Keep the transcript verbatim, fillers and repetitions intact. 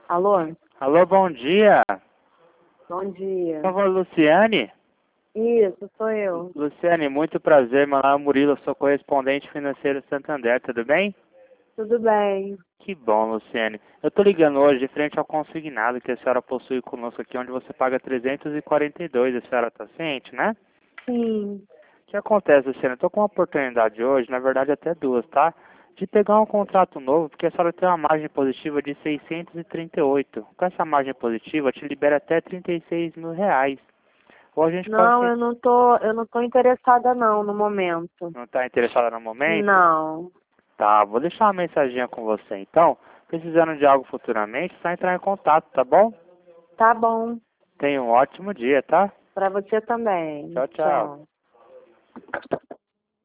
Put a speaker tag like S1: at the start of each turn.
S1: Alô?
S2: Alô, bom dia.
S1: Bom dia.
S2: Por favor, Luciane?
S1: Isso, sou eu.
S2: Luciane, muito prazer. Meu nome é Murilo, sou correspondente financeiro Santander, tudo bem?
S1: Tudo bem.
S2: Que bom, Luciane. Eu tô ligando hoje de frente ao consignado que a senhora possui conosco aqui, onde você paga trezentos e quarenta e dois. A senhora tá ciente, né?
S1: Sim.
S2: O que acontece, Luciane? Eu tô com uma oportunidade hoje, na verdade até duas, tá? De pegar um contrato novo, porque a senhora tem uma margem positiva de seiscentos e trinta e oito. Com essa margem positiva, te libera até trinta e seis mil reais. Ou a gente pode...
S1: Não, eu não tô, eu não tô interessada não, no momento.
S2: Não está interessada no momento?
S1: Não.
S2: Tá, vou deixar uma mensaginha com você então. Precisando de algo futuramente, só entrar em contato, tá bom?
S1: Tá bom.
S2: Tenha um ótimo dia, tá?
S1: Pra você também.
S2: Tchau, tchau.
S1: Tchau.